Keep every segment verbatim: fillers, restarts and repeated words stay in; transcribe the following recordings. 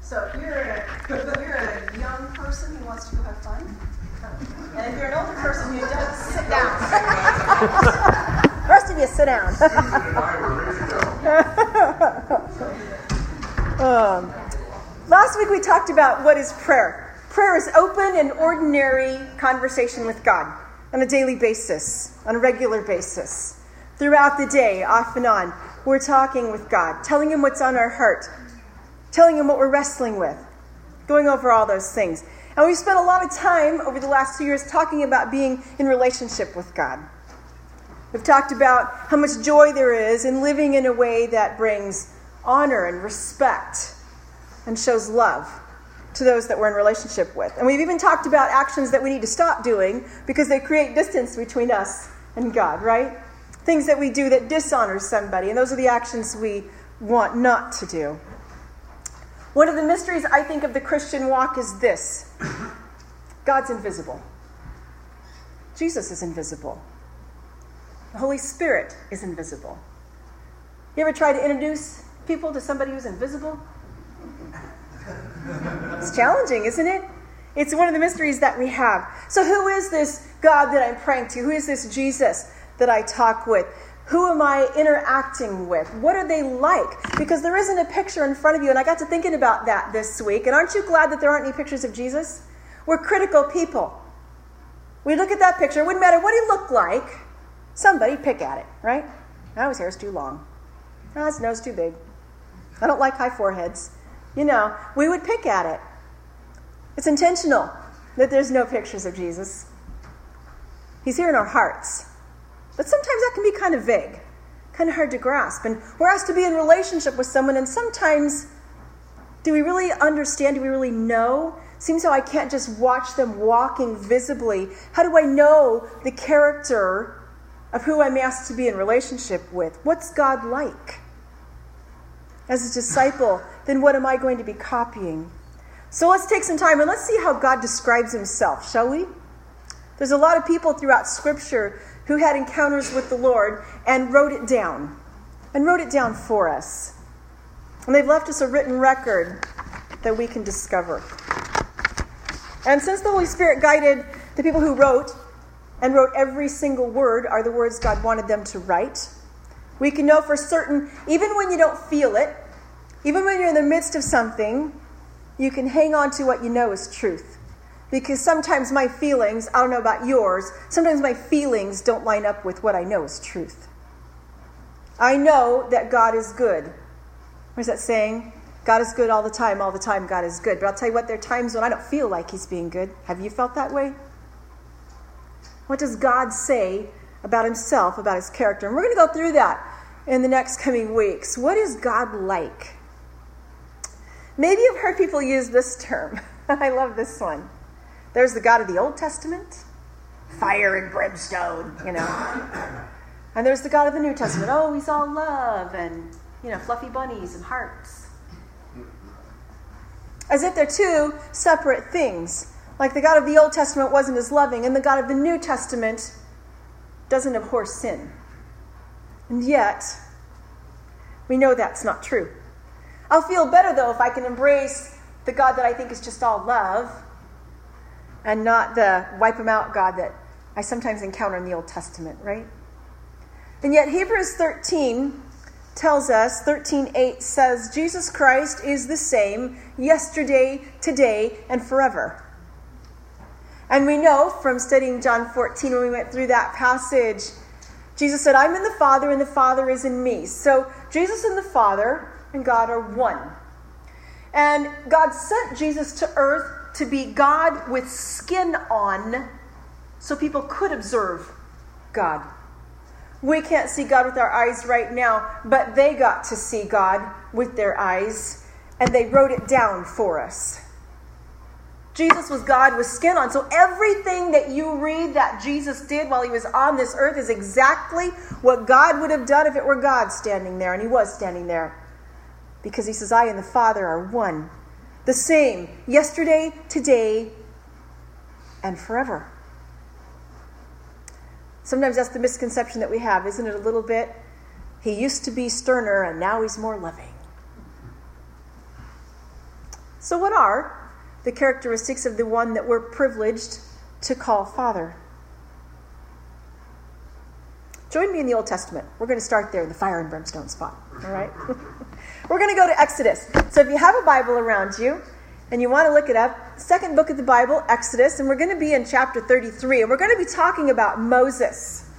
So if you're a, if you're a young person who wants to go have fun, and if you're an older person who does, sit down. The rest of you, sit down. um, last week we talked about what is prayer. Prayer is open and ordinary conversation with God on a daily basis, on a regular basis. Throughout the day, off and on, we're talking with God, telling him what's on our heart, telling him what we're wrestling with, going over all those things. And we've spent a lot of time over the last two years talking about being in relationship with God. We've talked about how much joy there is in living in a way that brings honor and respect and shows love to those that we're in relationship with. And we've even talked about actions that we need to stop doing because they create distance between us and God, right? Things that we do that dishonor somebody, and those are the actions we want not to do. One of the mysteries, I think, of the Christian walk is this. God's invisible. Jesus is invisible. The Holy Spirit is invisible. You ever try to introduce people to somebody who's invisible? It's challenging, isn't it? It's one of the mysteries that we have. So who is this God that I'm praying to? Who is this Jesus that I talk with? Who am I interacting with? What are they like? Because there isn't a picture in front of you, and I got to thinking about that this week. And aren't you glad that there aren't any pictures of Jesus? We're critical people. We look at that picture, it wouldn't matter what he looked like. Somebody pick at it, right? Oh, his hair's too long. Oh, his nose too big. I don't like high foreheads. You know, we would pick at it. It's intentional that there's no pictures of Jesus. He's here in our hearts. But sometimes that can be kind of vague, kind of hard to grasp. And we're asked to be in relationship with someone, and sometimes, do we really understand? Do we really know? Seems how I can't just watch them walking visibly. How do I know the character of who I'm asked to be in relationship with? What's God like? As a disciple, then what am I going to be copying? So let's take some time and let's see how God describes himself, shall we? There's a lot of people throughout Scripture who had encounters with the Lord and wrote it down, and wrote it down for us. And they've left us a written record that we can discover. And since the Holy Spirit guided the people who wrote, and wrote every single word are the words God wanted them to write, we can know for certain, even when you don't feel it, even when you're in the midst of something, you can hang on to what you know is truth. Because sometimes my feelings, I don't know about yours, sometimes my feelings don't line up with what I know is truth. I know that God is good. What is that saying? God is good all the time, all the time God is good. But I'll tell you what, there are times when I don't feel like he's being good. Have you felt that way? What does God say about himself, about his character? And we're going to go through that in the next coming weeks. What is God like? Maybe you've heard people use this term. I love this one. There's the God of the Old Testament, fire and brimstone, you know. And there's the God of the New Testament. Oh, he's all love and, you know, fluffy bunnies and hearts. As if they're two separate things. Like the God of the Old Testament wasn't as loving, and the God of the New Testament doesn't abhor sin. And yet, we know that's not true. I'll feel better, though, if I can embrace the God that I think is just all love, and not the wipe them out God that I sometimes encounter in the Old Testament, right? And yet Hebrews thirteen tells us, thirteen eight says, Jesus Christ is the same yesterday, today, and forever. And we know from studying John fourteen, when we went through that passage, Jesus said, I'm in the Father, and the Father is in me. So Jesus and the Father and God are one. And God sent Jesus to earth to be God with skin on so people could observe God. We can't see God with our eyes right now, but they got to see God with their eyes, and they wrote it down for us. Jesus was God with skin on. So everything that you read that Jesus did while he was on this earth is exactly what God would have done if it were God standing there, and he was standing there. Because he says, I and the Father are one. The same, yesterday, today, and forever. Sometimes that's the misconception that we have, isn't it, a little bit? He used to be sterner, and now he's more loving. So what are the characteristics of the one that we're privileged to call Father? Join me in the Old Testament. We're going to start there in the fire and brimstone spot. All right? We're going to go to Exodus. So if you have a Bible around you and you want to look it up, second book of the Bible, Exodus, and we're going to be in chapter thirty-three, and we're going to be talking about Moses.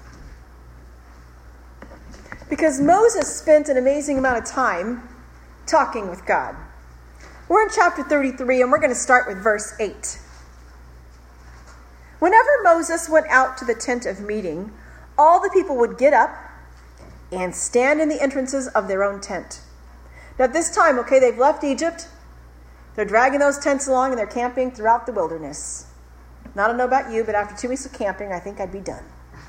Because Moses spent an amazing amount of time talking with God. We're in chapter thirty-three, and we're going to start with verse eight. Whenever Moses went out to the tent of meeting, all the people would get up and stand in the entrances of their own tent. Now at this time, okay, they've left Egypt. They're dragging those tents along and they're camping throughout the wilderness. Now, I don't know about you, but after two weeks of camping, I think I'd be done.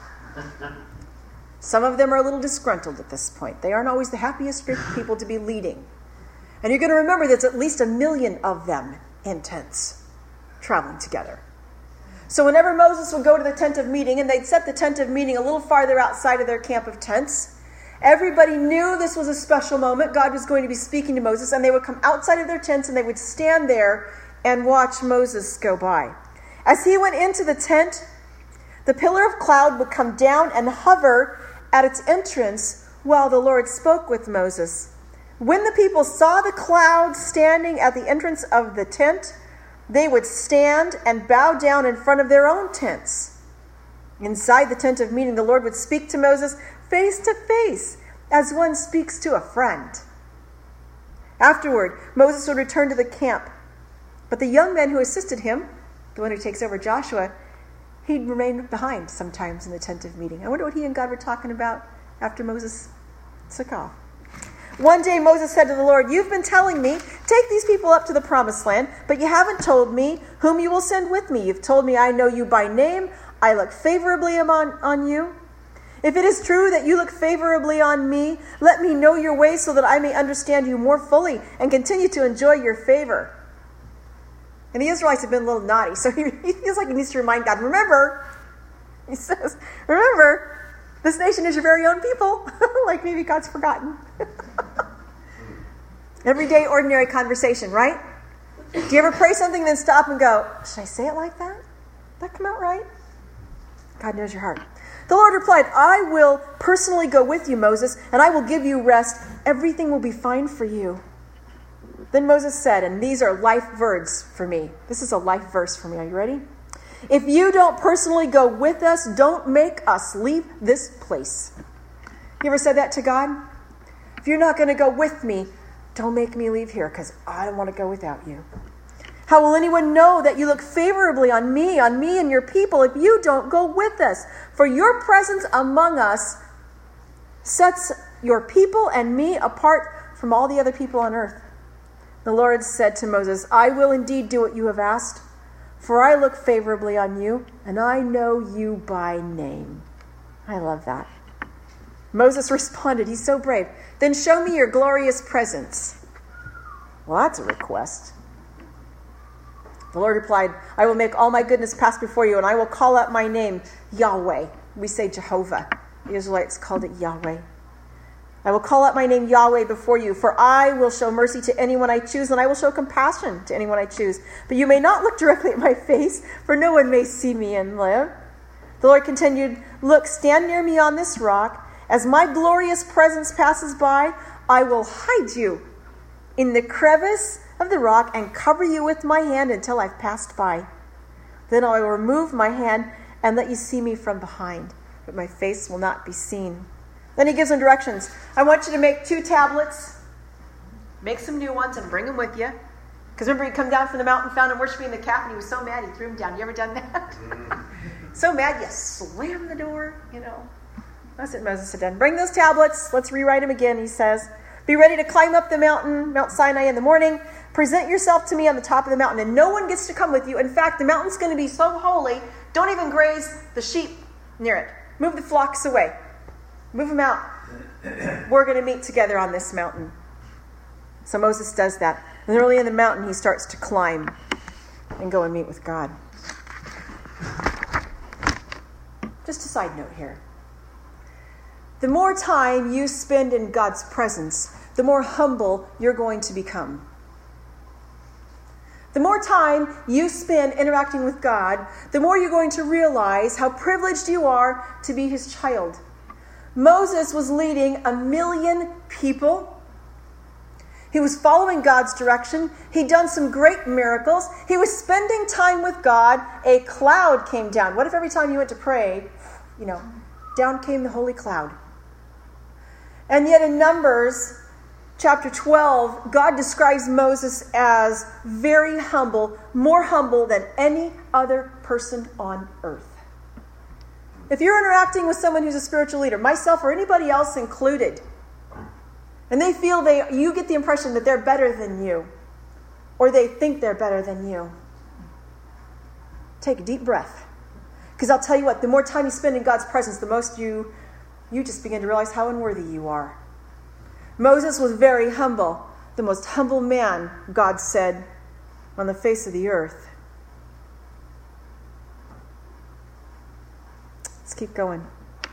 Some of them are a little disgruntled at this point. They aren't always the happiest group of people to be leading. And you're going to remember there's at least a million of them in tents traveling together. So whenever Moses would go to the tent of meeting, and they'd set the tent of meeting a little farther outside of their camp of tents, everybody knew this was a special moment. God was going to be speaking to Moses, and they would come outside of their tents and they would stand there and watch Moses go by. As he went into the tent, the pillar of cloud would come down and hover at its entrance while the Lord spoke with Moses. When the people saw the cloud standing at the entrance of the tent, they would stand and bow down in front of their own tents. Inside the tent of meeting, the Lord would speak to Moses face to face, as one speaks to a friend. Afterward, Moses would return to the camp. But the young man who assisted him, the one who takes over Joshua, he'd remain behind sometimes in the tent of meeting. I wonder what he and God were talking about after Moses took off. One day Moses said to the Lord, "You've been telling me, take these people up to the promised land, but you haven't told me whom you will send with me. You've told me I know you by name. I look favorably on, on you. If it is true that you look favorably on me, let me know your ways so that I may understand you more fully and continue to enjoy your favor." And the Israelites have been a little naughty, so he, he feels like he needs to remind God, remember, he says, remember, this nation is your very own people. Like maybe God's forgotten. Everyday, ordinary conversation, right? Do you ever pray something and then stop and go, should I say it like that? Did that come out right? God knows your heart. The Lord replied, "I will personally go with you, Moses, and I will give you rest. Everything will be fine for you." Then Moses said, and these are life words for me. This is a life verse for me. Are you ready? "If you don't personally go with us, don't make us leave this place." You ever said that to God? If you're not going to go with me, don't make me leave here because I don't want to go without you. "How will anyone know that you look favorably on me, on me and your people, if you don't go with us? For your presence among us sets your people and me apart from all the other people on earth." The Lord said to Moses, "I will indeed do what you have asked, for I look favorably on you, and I know you by name." I love that. Moses responded, he's so brave, "Then show me your glorious presence." Well, that's a request. The Lord replied, "I will make all my goodness pass before you, and I will call out my name, Yahweh." We say Jehovah. The Israelites called it Yahweh. "I will call out my name Yahweh before you, for I will show mercy to anyone I choose, and I will show compassion to anyone I choose. But you may not look directly at my face, for no one may see me and live." The Lord continued, "Look, stand near me on this rock. As my glorious presence passes by, I will hide you in the crevice of the rock and cover you with my hand until I've passed by. Then I will remove my hand and let you see me from behind, but my face will not be seen." Then he gives them directions. "I want you to make two tablets. Make some new ones and bring them with you." Because remember, he come down from the mountain, found him worshiping the calf, and he was so mad he threw him down. You ever done that? So mad you slam the door, you know. That's what Moses had done. "Bring those tablets. Let's rewrite them again," he says. "Be ready to climb up the mountain, Mount Sinai, in the morning. Present yourself to me on the top of the mountain, and no one gets to come with you. In fact, the mountain's going to be so holy, don't even graze the sheep near it. Move the flocks away. Move them out. We're going to meet together on this mountain." So Moses does that. And early in the mountain, he starts to climb and go and meet with God. Just a side note here. The more time you spend in God's presence, the more humble you're going to become. The more time you spend interacting with God, the more you're going to realize how privileged you are to be his child. Moses was leading a million people. He was following God's direction. He'd done some great miracles. He was spending time with God. A cloud came down. What if every time you went to pray, you know, down came the holy cloud? And yet in Numbers chapter twelve, God describes Moses as very humble, more humble than any other person on earth. If you're interacting with someone who's a spiritual leader, myself or anybody else included, and they feel they, you get the impression that they're better than you, or they think they're better than you, take a deep breath. Because I'll tell you what, the more time you spend in God's presence, the most you, you just begin to realize how unworthy you are. Moses was very humble, the most humble man, God said, on the face of the earth. Let's keep going.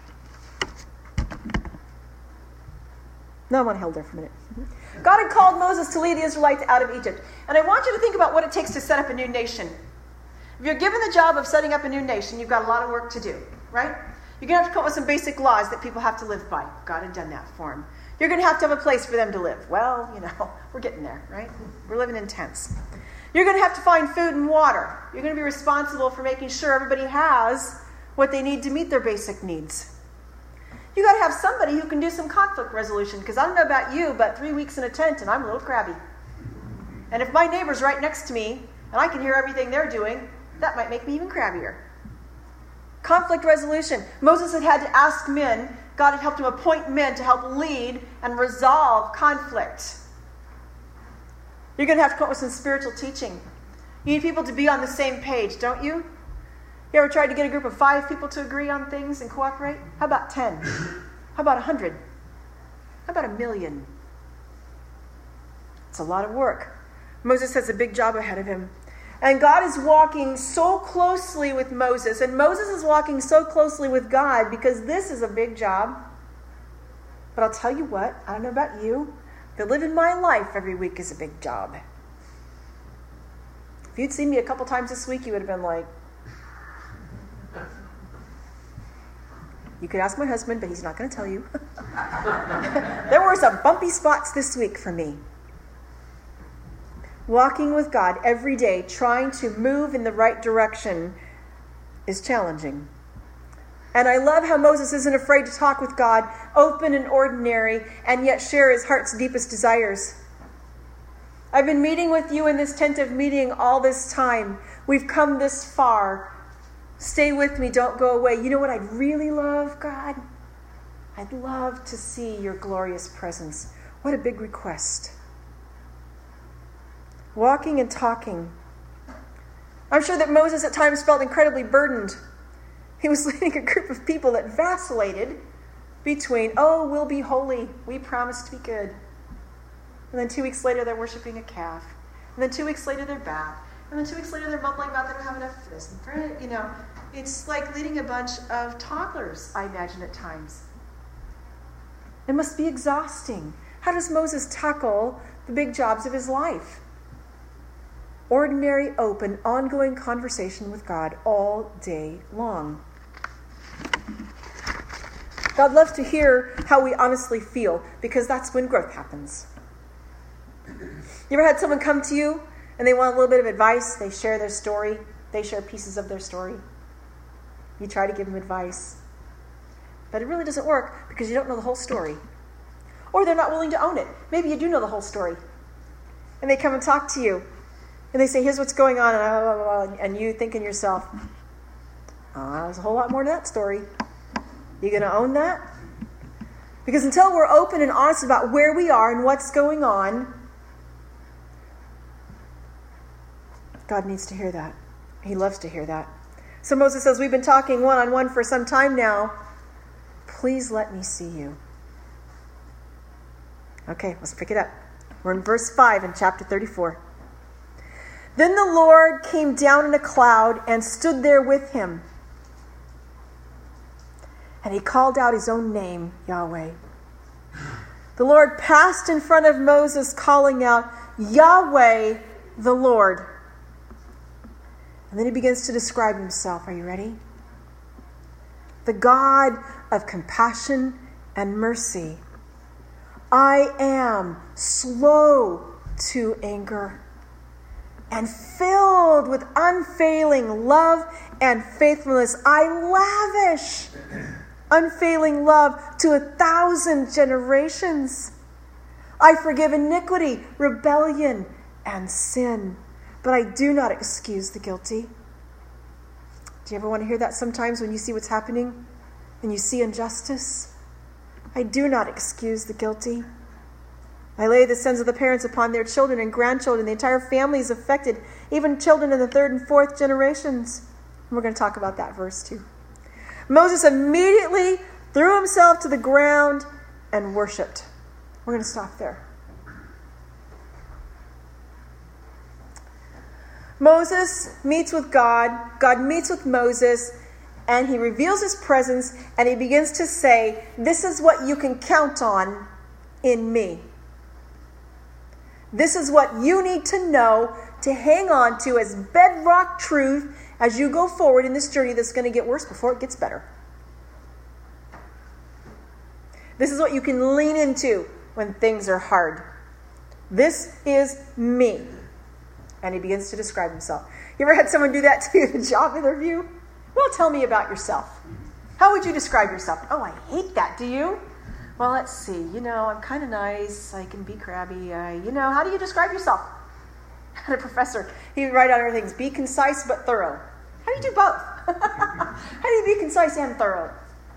No, I want to hold there for a minute. God had called Moses to lead the Israelites out of Egypt. And I want you to think about what it takes to set up a new nation. If you're given the job of setting up a new nation, you've got a lot of work to do, right? You're going to have to come up with some basic laws that people have to live by. God had done that for them. You're going to have to have a place for them to live. Well, you know, we're getting there, right? We're living in tents. You're going to have to find food and water. You're going to be responsible for making sure everybody has what they need to meet their basic needs. You got to have somebody who can do some conflict resolution, because I don't know about you, but three weeks in a tent and I'm a little crabby. And if my neighbor's right next to me and I can hear everything they're doing, that might make me even crabbier. Conflict resolution. Moses had had to ask men. God had helped him appoint men to help lead and resolve conflict. You're going to have to come up with some spiritual teaching. You need people to be on the same page, don't you? You ever tried to get a group of five people to agree on things and cooperate? How about ten? How about a hundred? How about a million? It's a lot of work. Moses has a big job ahead of him. And God is walking so closely with Moses, and Moses is walking so closely with God because this is a big job. But I'll tell you what, I don't know about you, but living my life every week is a big job. If you'd seen me a couple times this week, you would have been like, you could ask my husband, but he's not going to tell you. There were some bumpy spots this week for me. Walking with God every day, trying to move in the right direction, is challenging. And I love how Moses isn't afraid to talk with God, open and ordinary, and yet share his heart's deepest desires. I've been meeting with you in this tent of meeting all this time. We've come this far. Stay with me, don't go away. You know what I'd really love, God? I'd love to see your glorious presence. What a big request. Walking and talking. I'm sure that Moses at times felt incredibly burdened. He was leading a group of people that vacillated between, oh, we'll be holy, we promise to be good. And then two weeks later, they're worshiping a calf. And then two weeks later, they're back. And then two weeks later, they're mumbling about they don't have enough for this and for it. You know, it's like leading a bunch of toddlers, I imagine, at times. It must be exhausting. How does Moses tackle the big jobs of his life? Ordinary, open, ongoing conversation with God all day long. God loves to hear how we honestly feel, because that's when growth happens. You ever had someone come to you and they want a little bit of advice? They share their story. They share pieces of their story. You try to give them advice. But it really doesn't work because you don't know the whole story. Or they're not willing to own it. Maybe you do know the whole story. And they come and talk to you. And they say, here's what's going on. And, blah, blah, blah, and you think in yourself, oh, there's a whole lot more to that story. You going to own that? Because until we're open and honest about where we are and what's going on, God needs to hear that. He loves to hear that. So Moses says, we've been talking one-on-one for some time now. Please let me see you. Okay, let's pick it up. We're in verse five in chapter thirty-four. Then the Lord came down in a cloud and stood there with him. And he called out his own name, Yahweh. The Lord passed in front of Moses, calling out, Yahweh, the Lord. And then he begins to describe himself. Are you ready? The God of compassion and mercy. I am slow to anger and filled with unfailing love and faithfulness. I lavish unfailing love to a thousand generations. I forgive iniquity, rebellion, and sin, but I do not excuse the guilty. Do you ever want to hear that sometimes when you see what's happening and you see injustice? I do not excuse the guilty. I lay the sins of the parents upon their children and grandchildren. The entire family is affected, even children in the third and fourth generations. And we're going to talk about that verse too. Moses immediately threw himself to the ground and worshipped. We're going to stop there. Moses meets with God. God meets with Moses, and he reveals his presence, and he begins to say, this is what you can count on in me. This is what you need to know to hang on to as bedrock truth as you go forward in this journey that's going to get worse before it gets better. This is what you can lean into when things are hard. This is me. And he begins to describe himself. You ever had someone do that to you in a job interview? Well, tell me about yourself. How would you describe yourself? Oh, I hate that. Do you? Well, let's see. You know, I'm kind of nice. I can be crabby. I, you know, how do you describe yourself? I had a professor. He would write on other things, be concise but thorough. How do you do both? How do you be concise and thorough?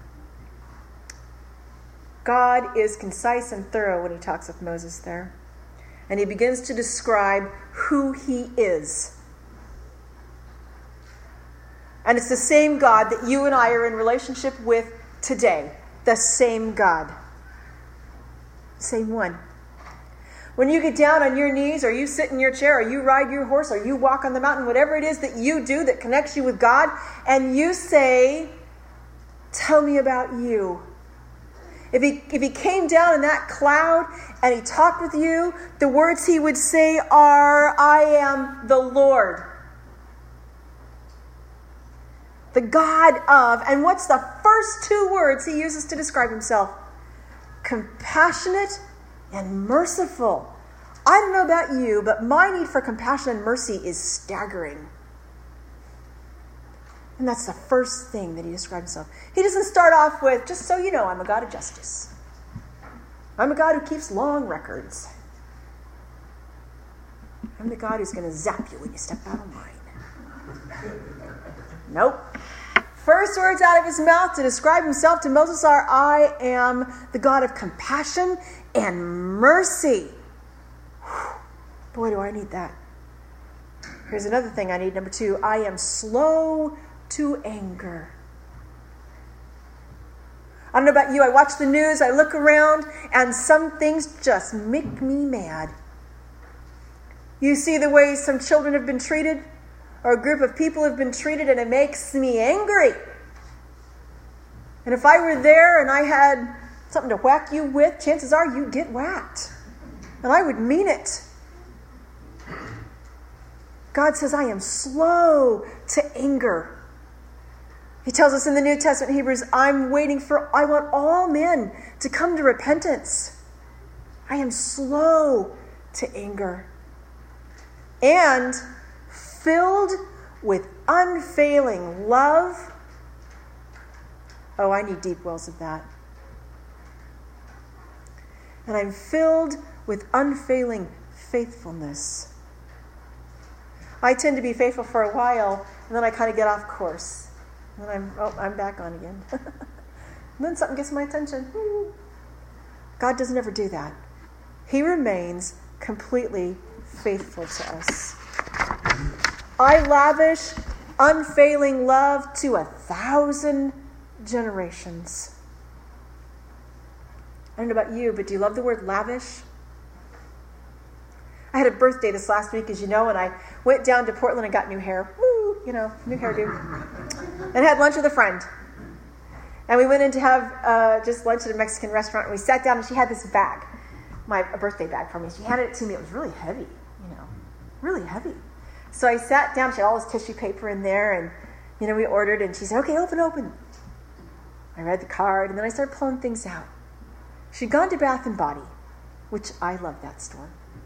God is concise and thorough when he talks with Moses there. And he begins to describe who he is. And it's the same God that you and I are in relationship with today. The same God. Same one. When you get down on your knees, or you sit in your chair, or you ride your horse, or you walk on the mountain, whatever it is that you do that connects you with God, and you say, tell me about you. If he, if he came down in that cloud and he talked with you, the words he would say are, I am the Lord. The God of, and what's the first two words he uses to describe himself? Compassionate and merciful. I don't know about you, but my need for compassion and mercy is staggering. And that's the first thing that he describes himself. He doesn't start off with, just so you know, I'm a God of justice. I'm a God who keeps long records. I'm the God who's going to zap you when you step out of line. Nope. First words out of his mouth to describe himself to Moses are, I am the God of compassion and mercy. Whew. Boy, do I need that. Here's another thing I need. Number two, I am slow to anger. I don't know about you. I watch the news, I look around, and some things just make me mad. You see the way some children have been treated, or a group of people have been treated, and it makes me angry. And if I were there and I had something to whack you with, chances are you'd get whacked. And I would mean it. God says, I am slow to anger. He tells us in the New Testament, Hebrews, I'm waiting for, I want all men to come to repentance. I am slow to anger. And filled with unfailing love. Oh, I need deep wells of that. And I'm filled with unfailing faithfulness. I tend to be faithful for a while, and then I kind of get off course. And then I'm, oh, I'm back on again. And then something gets my attention. God doesn't ever do that. He remains completely faithful to us. I lavish unfailing love to a thousand generations. I don't know about you, but do you love the word lavish? I had a birthday this last week, as you know, and I went down to Portland and got new hair. Woo, you know, new hairdo. And had lunch with a friend. And we went in to have uh, just lunch at a Mexican restaurant, and we sat down, and she had this bag, my a birthday bag for me. She handed it to me. It was really heavy, you know, really heavy. So I sat down. She had all this tissue paper in there, and, you know, we ordered, and she said, okay, open, open. I read the card, and then I started pulling things out. She'd gone to Bath and Body, which I love that store.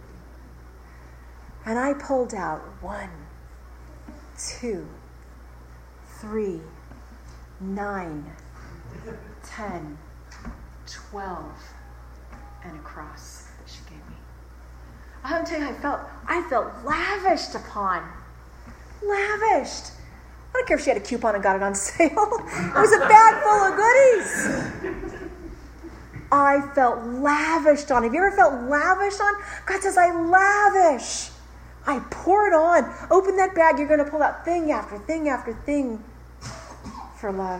And I pulled out one, two, three, nine, ten, twelve, and a cross that she gave me. I have to tell you how I felt. I felt lavished upon. Lavished. I don't care if she had a coupon and got it on sale. It was a bag full of goodies. I felt lavished on. Have you ever felt lavished on? God says, I lavish. I pour it on. Open that bag. You're going to pull out thing after thing after thing for love.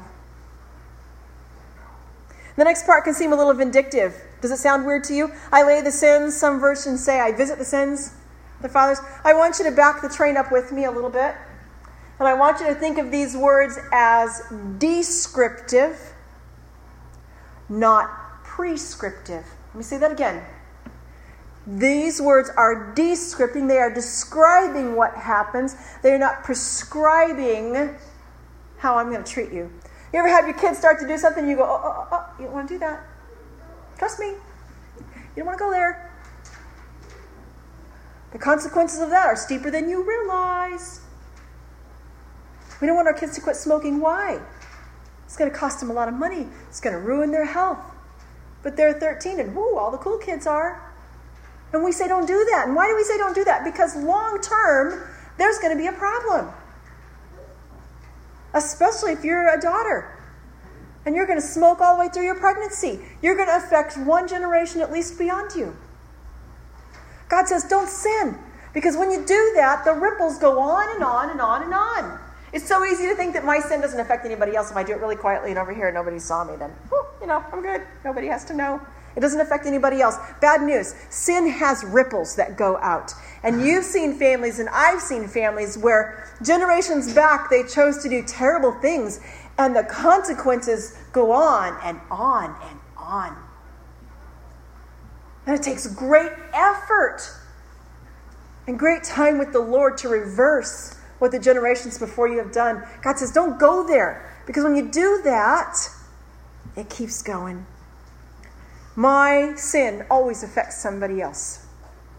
The next part can seem a little vindictive. Does it sound weird to you? I lay the sins. Some versions say I visit the sins of the fathers. I want you to back the train up with me a little bit. And I want you to think of these words as descriptive, not prescriptive. Let me say that again. These words are descripting. They are describing what happens. They are not prescribing how I'm going to treat you. You ever have your kids start to do something and you go, oh, oh, oh, oh, you don't want to do that. Trust me. You don't want to go there. The consequences of that are steeper than you realize. We don't want our kids to quit smoking. Why? It's going to cost them a lot of money. It's going to ruin their health. But they're thirteen and whoo, all the cool kids are. And we say don't do that. And why do we say don't do that? Because long term, there's going to be a problem. Especially if you're a daughter. And you're going to smoke all the way through your pregnancy. You're going to affect one generation at least beyond you. God says don't sin. Because when you do that, the ripples go on and on and on and on. It's so easy to think that my sin doesn't affect anybody else. If I do it really quietly and over here nobody saw me, then, whew, you know, I'm good. Nobody has to know. It doesn't affect anybody else. Bad news. Sin has ripples that go out. And you've seen families, and I've seen families, where generations back they chose to do terrible things, and the consequences go on and on and on. And it takes great effort and great time with the Lord to reverse what the generations before you have done. God says, don't go there. Because when you do that, it keeps going. My sin always affects somebody else.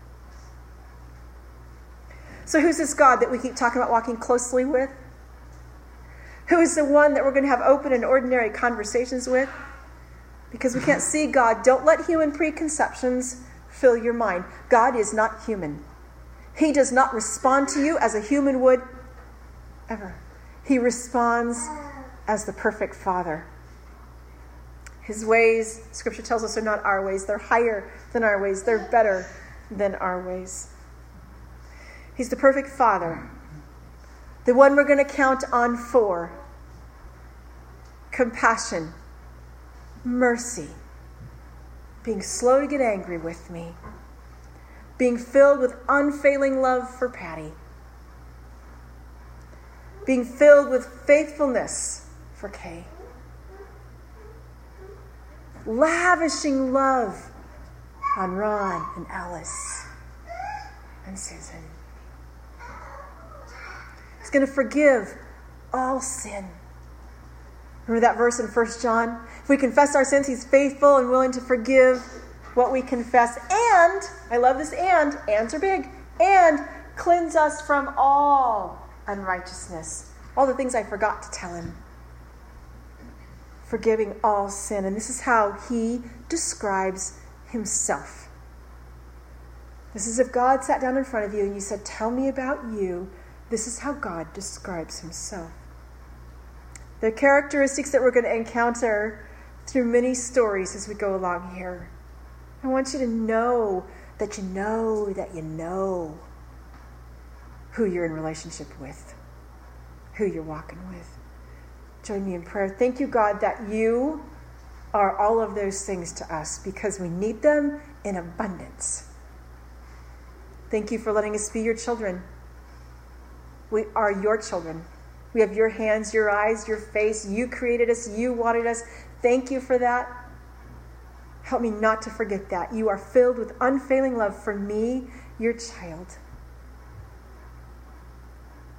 So who's this God that we keep talking about walking closely with? Who is the one that we're going to have open and ordinary conversations with? Because we can't see God. Don't let human preconceptions fill your mind. God is not human. He does not respond to you as a human would ever. He responds as the perfect Father. His ways, Scripture tells us, are not our ways. They're higher than our ways. They're better than our ways. He's the perfect Father. The one we're going to count on for compassion, mercy, being slow to get angry with me, being filled with unfailing love for Patty, being filled with faithfulness for Kay, lavishing love on Ron and Alice and Susan. He's going to forgive all sin. Remember that verse in First John? If we confess our sins, he's faithful and willing to forgive what we confess. And, I love this and, ands are big, and cleanse us from all unrighteousness. All the things I forgot to tell him. Forgiving all sin. And this is how he describes himself. This is if God sat down in front of you and you said, tell me about you. This is how God describes himself. The characteristics that we're going to encounter through many stories as we go along here. I want you to know that you know that you know who you're in relationship with, who you're walking with. Join me in prayer. Thank you, God, that you are all of those things to us because we need them in abundance. Thank you for letting us be your children. We are your children. We have your hands, your eyes, your face. You created us. You wanted us. Thank you for that. Help me not to forget that. You are filled with unfailing love for me, your child.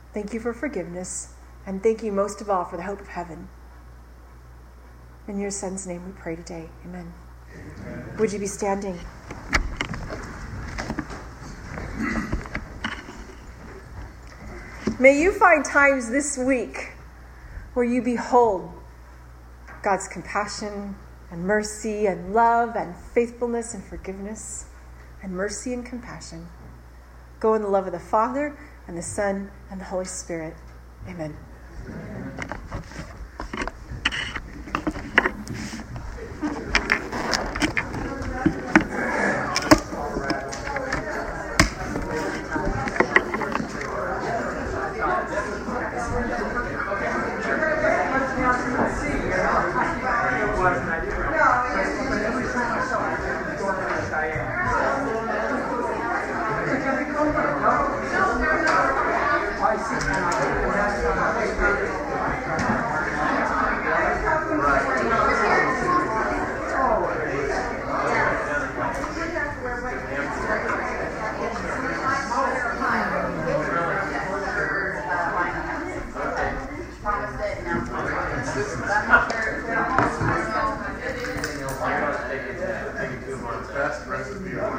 Thank you for forgiveness. And thank you most of all for the hope of heaven. In your Son's name we pray today. Amen. Amen. Would you be standing? May you find times this week where you behold God's compassion and mercy and love and faithfulness and forgiveness and mercy and compassion. Go in the love of the Father and the Son and the Holy Spirit. Amen.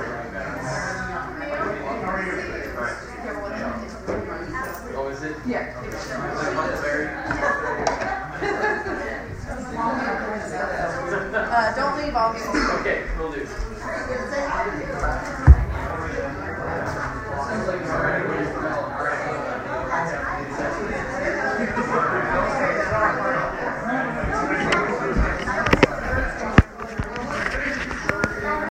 Yeah.